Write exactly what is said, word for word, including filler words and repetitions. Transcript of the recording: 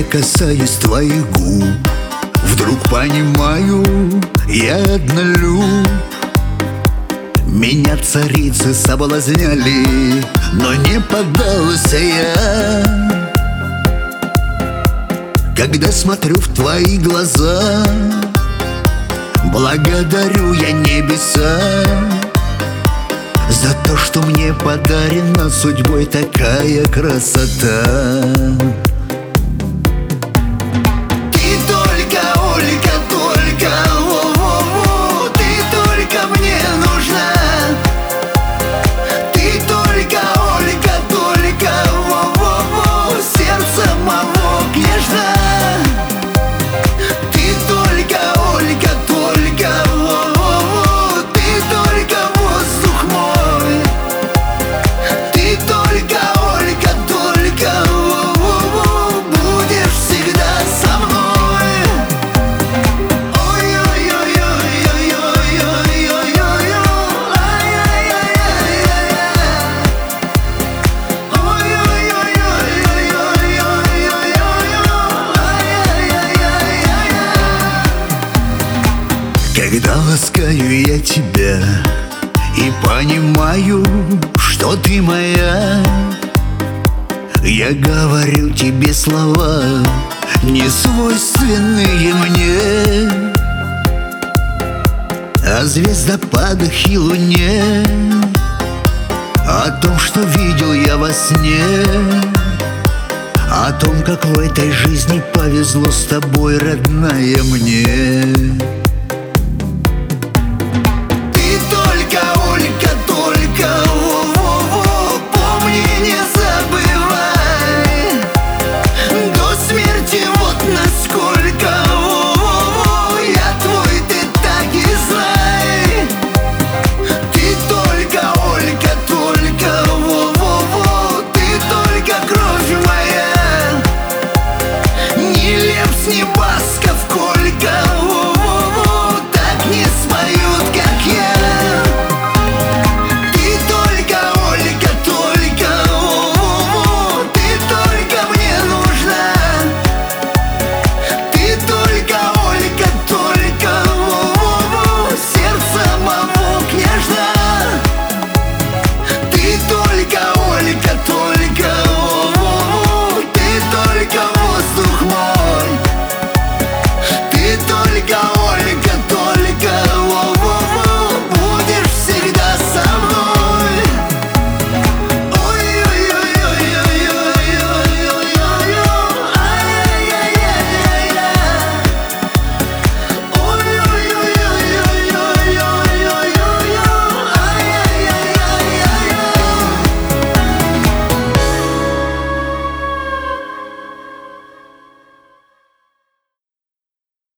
касаюсь твоих губ, вдруг понимаю, я однолюб. Меня царицы соблазняли, но не поддался я. Когда смотрю в твои глаза, благодарю я небеса за то, что мне подарена судьбой такая красота. Ты только, Ольга, только, о-о-о, ты только мне нужна. Ты только, Ольга, только, о-о-о, сердце моего нежно. Ты только, Ольга, только, о-о-о, ты только воздух мой. Ты только, Ольга, только, о-о-о, будешь всегда со мной. Когда ласкаю я тебя и понимаю, что ты моя, я говорю тебе слова, не свойственные мне, о звездопадах и луне, о том, что видел я во сне, о том, как в этой жизни повезло с тобой, родная, мне.